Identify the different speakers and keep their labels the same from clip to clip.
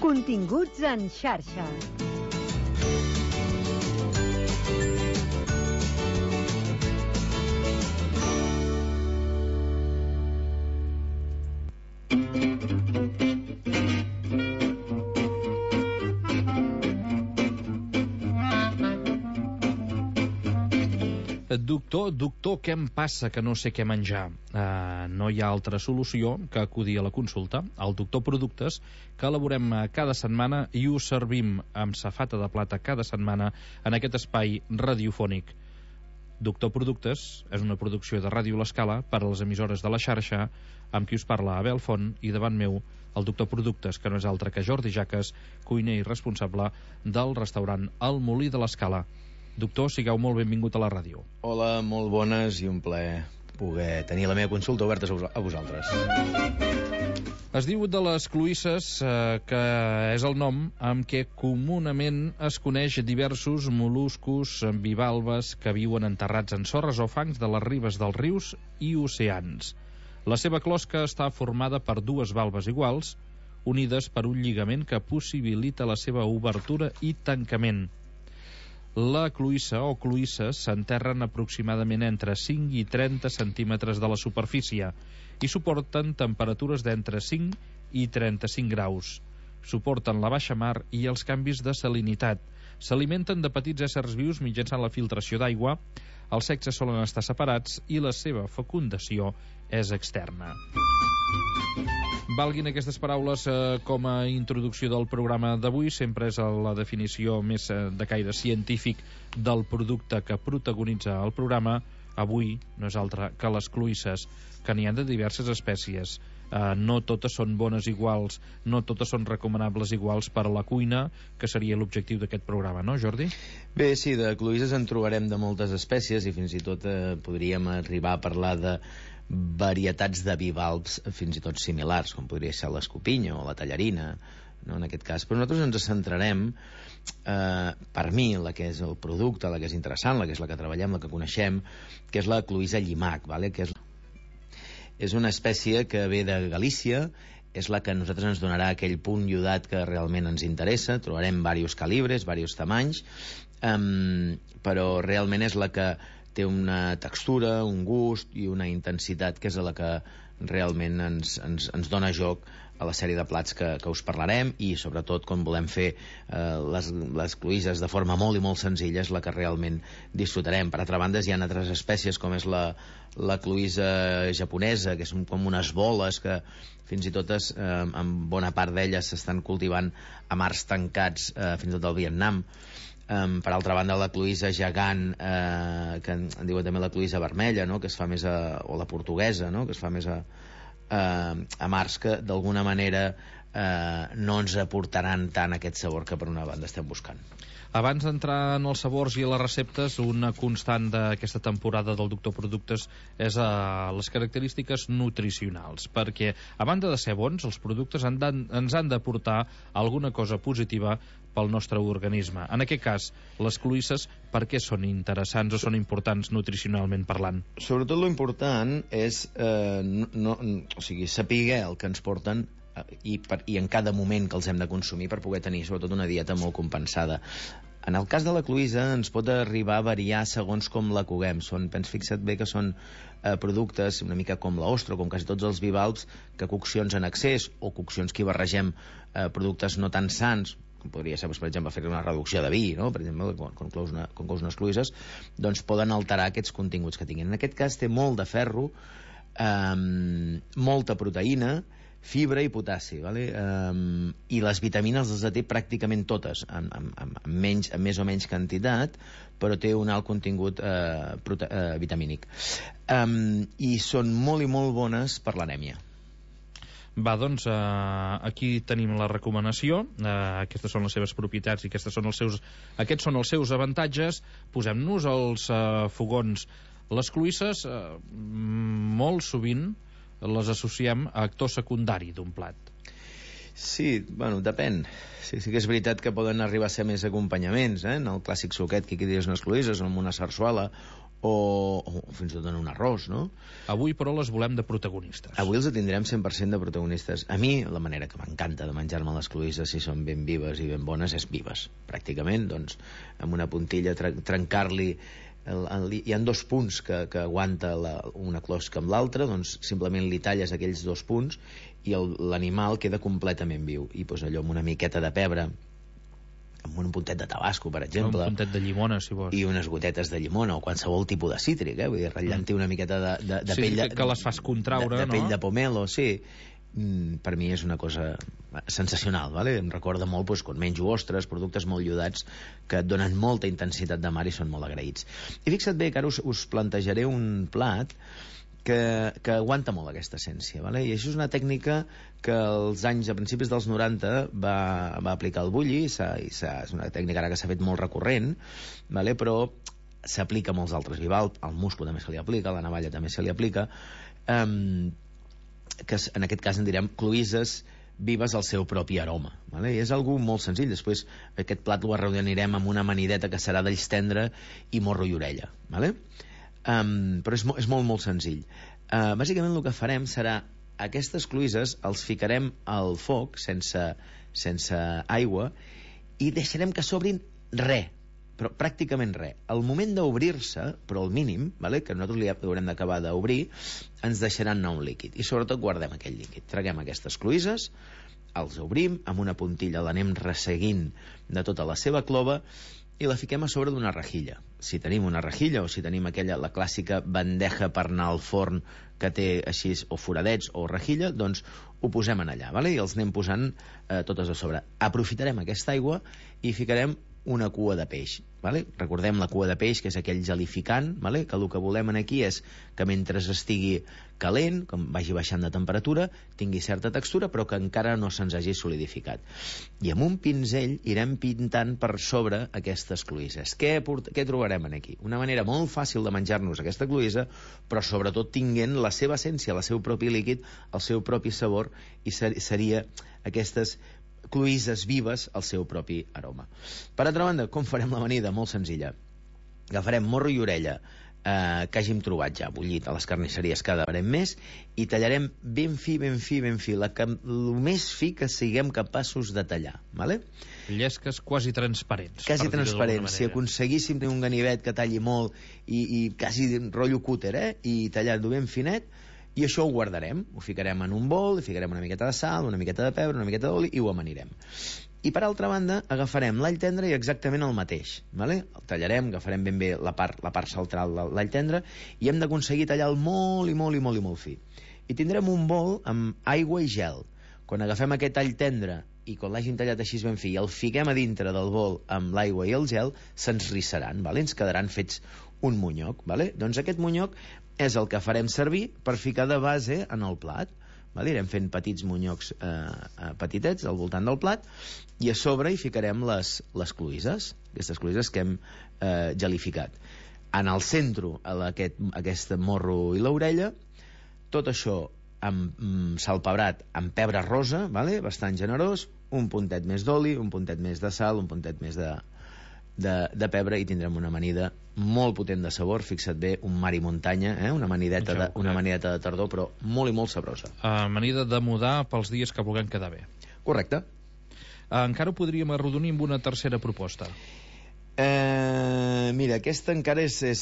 Speaker 1: Continguts en xarxa.
Speaker 2: Doctor, què em passa que no sé què menjar? No hi ha altra solució que acudir a la consulta al Doctor Productes, que elaborem cada setmana i us servim amb safata de plata cada setmana en aquest espai radiofònic. Doctor Productes és una producció de Ràdio L'Escala per a les emissores de la xarxa, amb qui us parla Abel Font, i davant meu el Doctor Productes, que no és altre que Jordi Jaques, cuiner i responsable del restaurant El Molí de l'Escala. Doctor, sigueu molt benvingut a la ràdio.
Speaker 3: Hola, molt bones i un plaer poder tenir la meva consulta oberta a vosaltres.
Speaker 2: Es diu de les cloïsses, que és el nom amb què comunament es coneix diversos mol·luscos bivalves que viuen enterrats en sorres o fangs de les ribes dels rius i oceans. La seva closca està formada per dues valves iguals, unides per un lligament que possibilita la seva obertura i tancament. La cloïssa o cloïsses s'enterren aproximadament entre 5 i 30 centímetres de la superfície i suporten temperatures d'entre 5 i 35 graus. Suporten la baixa mar i els canvis de salinitat. S'alimenten de petits éssers vius mitjançant la filtració d'aigua. Els sexes solen estar separats i la seva fecundació és externa. Valguin aquestes paraules com a introducció del programa d'avui. Sempre és la definició més de caire científic del producte que protagonitza el programa. Avui no és altre que les cloïsses, que n'hi ha de diverses espècies. No totes són bones iguals, no totes són recomanables iguals per a la cuina, que seria l'objectiu d'aquest programa, no, Jordi?
Speaker 3: Bé, sí, de cloïsses en trobarem de moltes espècies i fins i tot podríem arribar a parlar de varietats de bivalves fins i tot similars, com podria ser l'escopinya o la tallarina, no, en aquest cas. Però nosaltres ens centrarem, per mi, la que és el producte, la que és interessant, la que és la que treballem, la que coneixem, que és la cloïssa llimac, que és una espècie que ve de Galícia, és la que a nosaltres ens donarà aquell punt iodat que realment ens interessa. Trobarem diversos calibres, diversos tamanys, però realment és la que té una textura, un gust i una intensitat que és la que realment ens dona joc a la sèrie de plats que us parlarem, i sobretot quan volem fer les cloïsses de forma molt i molt senzilla és la que realment disfrutarem. Per altra banda, hi ha altres espècies com és la cloïssa japonesa, que són com unes boles que fins i tot en bona part d'elles s'estan cultivant a mars tancats, fins i tot al Vietnam. Per altra banda, la cloïssa gegant, que en diuen també la cloïssa vermella, no? Que es fa més o la portuguesa, no? Que es fa més a mars, que d'alguna manera no ens aportaran tant aquest sabor que per una banda estem buscant.
Speaker 2: Abans d'entrar en els sabors i les receptes, una constant d'aquesta temporada del Doctor Productes és les característiques nutricionals, perquè a banda de ser bons, els productes ens han d'aportar alguna cosa positiva pel nostre organisme. En aquest cas, les cloïsses, per què són interessants o són importants nutricionalment parlant?
Speaker 3: Sobretot lo important és saber el que ens porten i en cada moment que els hem de consumir per poder tenir sobretot una dieta molt compensada. En el cas de la cloïssa ens pot arribar a variar segons com la coguem. Fixa't bé que són productes una mica com l'ostra, com quasi tots els bivalves, que coccions en excés o coccions que hi barregem productes no tan sans, com podria ser, per exemple, fer una reducció de vi, no? Per exemple, quan cous unes cloïsses, doncs poden alterar aquests continguts que tinguin. En aquest cas té molt de ferro, molta proteïna, fibra i potassi, i les vitamines les té pràcticament totes, amb més o menys quantitat, però té un alt contingut vitamínic, i són molt i molt bones per l'anèmia.
Speaker 2: Va, doncs aquí tenim la recomanació. Aquestes són les seves propietats i aquests són els seus avantatges. Posem-nos als fogons. Les cloïsses molt sovint les associem a actor secundari d'un plat.
Speaker 3: Sí, bueno, depèn. Sí que és veritat que poden arribar a ser més acompanyaments, en el clàssic suquet que hi dius unes cloïsses o amb una sarsuela o fins i tot en un arròs, no?
Speaker 2: Avui, però, les volem de protagonistes.
Speaker 3: Avui els tindrem 100% de protagonistes. A mi, la manera que m'encanta de menjar-me les cloïsses, si són ben vives i ben bones, és vives. Pràcticament, doncs, amb una puntilla, trencar-li... Hi ha 2 punts que aguanta una closca amb l'altra, doncs simplement li talles aquells 2 punts i l'animal queda completament viu. I doncs allò amb una miqueta de pebre, amb un puntet de tabasco, per exemple,
Speaker 2: un puntet de llimona, si vols,
Speaker 3: i unes gotetes de llimona o qualsevol tipus de cítric, vull dir, ratllant-hi una miqueta de
Speaker 2: sí,
Speaker 3: pell de,
Speaker 2: que les fas contraure,
Speaker 3: de pell
Speaker 2: no?
Speaker 3: de pomelo, sí. Per mi és una cosa sensacional, ¿vale? Em recorda molt doncs, quan menjo ostres, productes molt llodats que et donen molta intensitat de mar i són molt agraïts. I fixa't bé que ara us plantejaré un plat que aguanta molt aquesta essència, ¿vale? I això és una tècnica que als anys, a principis dels 90 va aplicar el Bulli, és una tècnica ara que s'ha fet molt recurrent, ¿vale? Però s'aplica a molts altres bivalves, al musclo també se li aplica, a la navalla també se li aplica, que en aquest cas en direm cloïsses vives al seu propi aroma, ¿vale? I és algú molt senzill. Després aquest plat ho arrodonirem amb una amanideta que serà d'alls tendre i morro i orella, ¿vale? Però és molt, molt senzill. Bàsicament el que farem serà aquestes cloïsses els ficarem al foc sense aigua i deixarem que s'obrin però pràcticament res. Al moment d'obrir-se, però al mínim, ¿vale? Que nosaltres li haurem d'acabar d'obrir, ens deixaran anar un líquid i sobretot guardem aquell líquid. Traguem aquestes cloïsses, els obrim, amb una puntilla l'anem resseguint de tota la seva clova i la fiquem a sobre d'una rejilla. Si tenim una rejilla o si tenim la clàssica bandeja per anar al forn que té així o foradets o rejilla, doncs ho posem en allà, ¿vale? I els anem posant totes a sobre. Aprofitarem aquesta aigua i ficarem una cua de peix, ¿vale? Recordem la cua de peix, que és aquell gelificant, ¿vale? Que el que volem aquí és que mentre estigui calent, com vagi baixant de temperatura, tingui certa textura, però que encara no se'ns hagi solidificat. I amb un pinzell irem pintant per sobre aquestes cloïsses. Què trobarem aquí? Una manera molt fàcil de menjar-nos aquesta cloïssa, però sobretot tinguent la seva essència, el seu propi líquid, el seu propi sabor, i seria aquestes cloïsses vives al seu propi aroma. Per altra banda, com farem l'amanida? Molt senzilla. Agafarem morro i orella que hàgim trobat ja bullit a les carnisseries, cada vegada més, i tallarem ben fi, el més fi que siguem capaços de tallar, ¿vale?
Speaker 2: Llesques quasi transparents.
Speaker 3: Quasi transparents. Si aconseguíssim tenir un ganivet que talli molt i quasi rotllo cúter, i tallar-lo ben finet, i això ho guardarem, ho ficarem en un bol, hi ficarem una miqueta de sal, una miqueta de pebre, una miqueta d'oli i ho amanirem. I per altra banda agafarem l'all tendre i exactament el mateix, ¿vale? El tallarem, agafarem ben bé la part central de l'all tendre i hem d'aconseguir tallar-lo molt fi. I tindrem un bol amb aigua i gel. Quan agafem aquest all tendre i quan l'hàgim tallat així ben fi i el fiquem a dintre del bol amb l'aigua i el gel, se'ns rissaran, ¿vale? Ens quedaran fets un monyoc, ¿vale? Doncs aquest monyoc és el que farem servir per ficar de base en el plat, ¿vale? Irem fent petits monyocs petitets al voltant del plat i a sobre hi ficarem les cloïsses, aquestes cloïsses que hem gelificat. En el centre, aquest morro i l'orella, tot això amb salpebrat amb pebre rosa, ¿vale? Bastant generós, un puntet més d'oli, un puntet més de sal, un puntet més de pebre, i tindrem una amanida molt potent de sabor. Fixa't bé, un mar i muntanya, una amanideta de tardor, però molt i molt sabrosa.
Speaker 2: Amanida de mudar pels dies que vulguem quedar bé.
Speaker 3: Correcte.
Speaker 2: Encara ho podríem arrodonir amb una tercera proposta.
Speaker 3: Mira, aquesta encara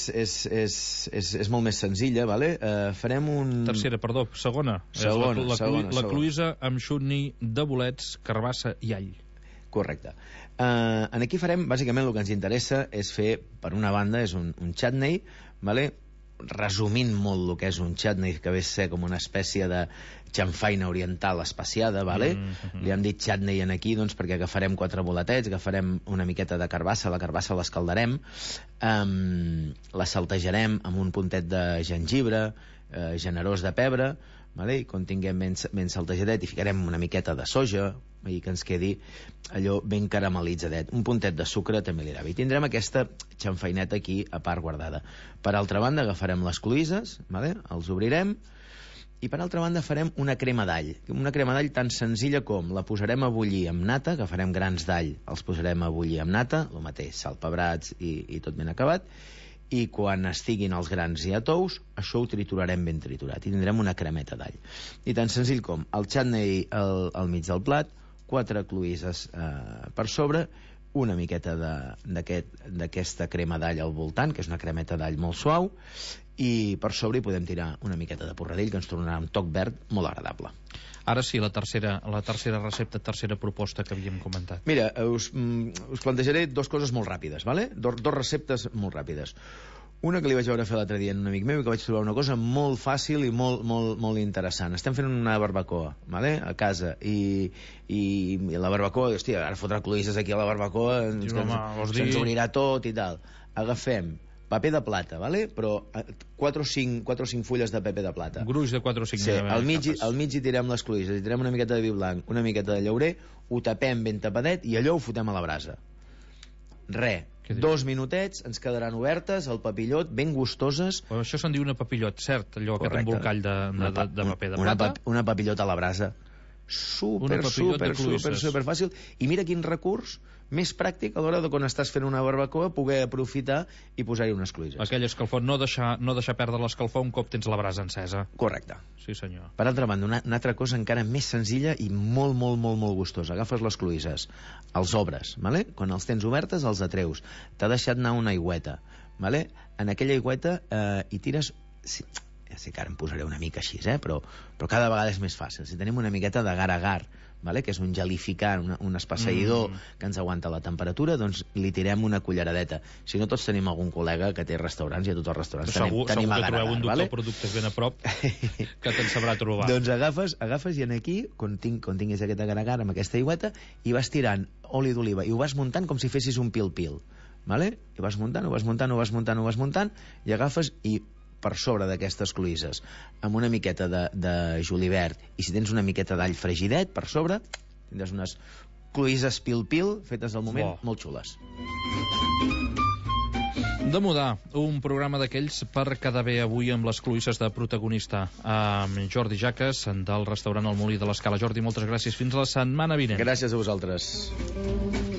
Speaker 3: és molt més senzilla, ¿vale? Farem un...
Speaker 2: Segona. La cloïssa amb xutni de bolets, carbassa i all.
Speaker 3: Correcte. Aquí farem, bàsicament el que ens interessa és fer, per una banda, és un chutney, ¿vale? Resumint molt el que és un chutney, que ve a ser com una espècie de xamfaina oriental especiada, ¿vale? Li hem dit chutney aquí doncs perquè agafarem 4 boletets, agafarem una miqueta de carbassa, la carbassa l'escaldarem, la saltejarem amb un puntet de gengibre, generós de pebre, ¿vale? I quan tinguem ben saltejadet hi ficarem una miqueta de soja i que ens quedi allò ben caramel·litzadet. Un puntet de sucre també li agrada. I tindrem aquesta xamfaineta aquí a part guardada. Per altra banda agafarem les cloïsses, ¿vale? Els obrirem i per altra banda farem una crema d'all. Una crema d'all tan senzilla com la posarem a bullir amb nata, agafarem grans d'all, els posarem a bullir amb nata, el mateix, sal, pebrats i tot ben acabat, i quan estiguin els grans i a tous, això ho triturarem ben triturat i tindrem una cremeta d'all. I tan senzill com el chutney al mig del plat, 4 cloïsses per sobre, una miqueta d'aquesta crema d'all al voltant, que és una cremeta d'all molt suau, i per sobre hi podem tirar una miqueta de porradell, que ens tornarà un toc verd molt agradable.
Speaker 2: Ara sí, la tercera recepta, tercera proposta que havíem comentat.
Speaker 3: Mira, us plantejaré 2 coses molt ràpides, ¿vale? Dos receptes molt ràpides. Una que li vaig veure fer l'altre dia a un amic meu i que vaig trobar una cosa molt fàcil i molt interessant. Estem fent una barbacoa, ¿vale? A casa, i la barbacoa, hòstia, ara fotrà cloïsses aquí a la barbacoa, se'ns obrirà tot i tal. Agafem paper de plata, ¿vale? Però 4 o 5 fulles de paper de plata.
Speaker 2: Gruix de 4 o 5.
Speaker 3: Sí, al mig hi tirem les cloïsses, hi tirem una miqueta de vi blanc, una miqueta de llaurer, ho tapem ben tapadet i allò ho fotem a la brasa. 2 minutets, ens quedaran obertes al papillot, ben gustoses.
Speaker 2: Però això se'n diu una papillot, cert? Allò, aquest embolcall de paper de plata?
Speaker 3: Una papillot a la brasa. Super fàcil. I mira quin recurs més pràctic a l'hora de quan estàs fent una barbacoa poder aprofitar i posar-hi unes cloïsses.
Speaker 2: Aquell escalfor, no deixar perdre l'escalfor un cop tens la brasa encesa.
Speaker 3: Correcte.
Speaker 2: Sí, senyor.
Speaker 3: Per altra banda, una altra cosa encara més senzilla i molt gustosa. Agafes les cloïsses, els obres, ¿vale? Quan els tens obertes els atreus. T'ha deixat anar una aigüeta, ¿vale? En aquella aigüeta hi tires... Ja sé que ara em posaré una mica així, però cada vegada és més fàcil. Si tenim una miqueta d'agar-agar, ¿vale? Que és un gelificant, un espasseïdor que ens aguanta la temperatura, doncs li tirem una culleradeta. Si no, tots tenim algun col·lega que té restaurants, i a tots els restaurants tenim agar-agar. Segur que trobeu un doctor productes ben a prop que te'n sabrà trobar. Doncs agafes i aquí, quan tinguis aquest agar-agar amb aquesta aigüeta, i vas tirant oli d'oliva i ho vas muntant com si fessis un pil-pil, ¿vale? I vas muntant, i agafes i per sobre d'aquestes cloïsses amb una miqueta de julivert, i si tens una miqueta d'all fregidet per sobre, tindràs unes cloïsses pil-pil fetes al moment, molt xules.
Speaker 2: De Mudar, un programa d'aquells per quedar bé avui amb les cloïsses de protagonista, amb Jordi Jaques del restaurant El Molí de l'Escala. Jordi, moltes gràcies, fins la setmana vinent.
Speaker 3: Gràcies a vosaltres.